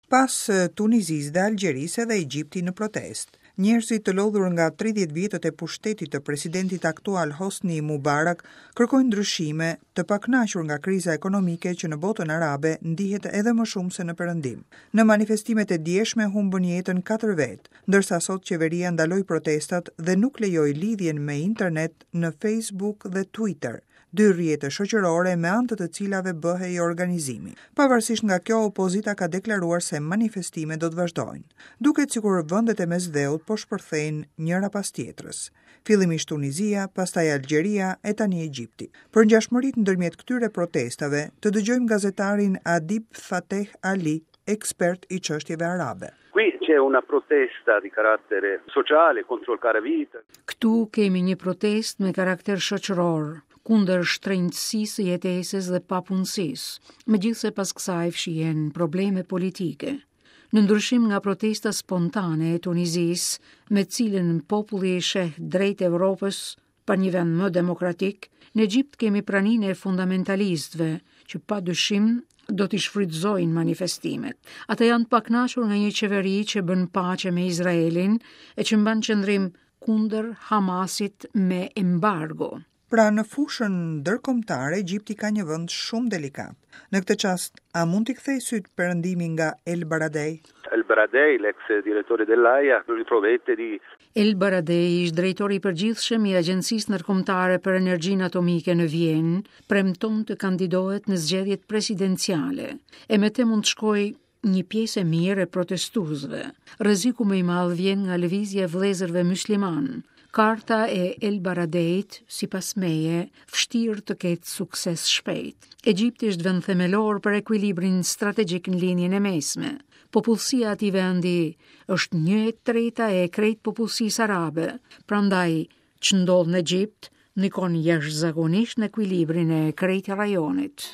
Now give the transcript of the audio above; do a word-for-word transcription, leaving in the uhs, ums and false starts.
Pas Tunizisë dhe Algjerisë dhe Egjipti në protest. Njerëzit të lodhur nga tridhjetë vjetët e pushtetit të presidentit aktual Hosni Mubarak kërkojnë ndryshime, të pakënaqur nga kriza ekonomike që në botën arabe ndihet edhe më shumë se në Perëndim. Në manifestimet e djeshme humbën jetën katër vetë, ndërsa sot qeveria ndaloi protestat dhe nuk lejoi lidhjen me internet në Facebook dhe Twitter, dy rrjete shoqërore me anë të të cilave bëhej organizimi. Pavarësisht nga kjo, opozita ka deklaruar se manifestimet do të vazhdojnë. Duket sikur vendet e mesdheut po shpërthejnë njëra pas tjetrës. Fillimisht Tunizia, pastaj Algjeria e tani Egjipti. Për ngjashmëritë ndërmjet këtyre protestave, të dëgjojmë gazetarin Adib Fateh Ali, ekspert i çështjeve arabe. Qui c'è una protesta di carattere sociale contro il caravita. Këtu kemi një protest me karakter shoqëror kundër shtrenjtësisë së jetesës dhe papunësisë, megjithse pas kësaj fshihen probleme politike. Në ndryshim nga protesta spontane e Tunizisë, me cilën populli i sheh drejt Evropës për një vend më demokratik, në Egjipt kemi praninë e fundamentalistëve, që padyshim do t'i shfrytëzojnë manifestimet. Ata janë të pakënaqur nga një qeveri që bën paqe me Izraelin e që mban qëndrim kundër Hamasit me embargo. Pra në fushën ndërkombëtare, Egjipti ka një vend shumë delikat. Në këtë çast, a mund t'i kthej syt Perëndimi nga El Baradei? El Baradei, l'ex direttore dell'A I A, riprovette di El Baradei, ish drejtori i përgjithshëm i Agjencisë Ndërkombëtare për Energjinë Atomike në Vjenë, premton të kandidohet në zgjedhjet presidenciale. E me të mund të shkojë një pjesë e mirë e protestuesve. Rreziku më i madh vjen nga lëvizja e vëllezërve mysliman. Karta e El Baradeit, sipas meje, vështirë të ketë sukses shpejt. Egjipti është vend themelor për ekuilibrin strategjik në linjën e mesme. Popullsia e atij vendi është një e treta e krejt popullsisë arabe, prandaj që ndodh në Egjipt ndikon jashtëzakonisht në ekuilibrin e krejt rajonit.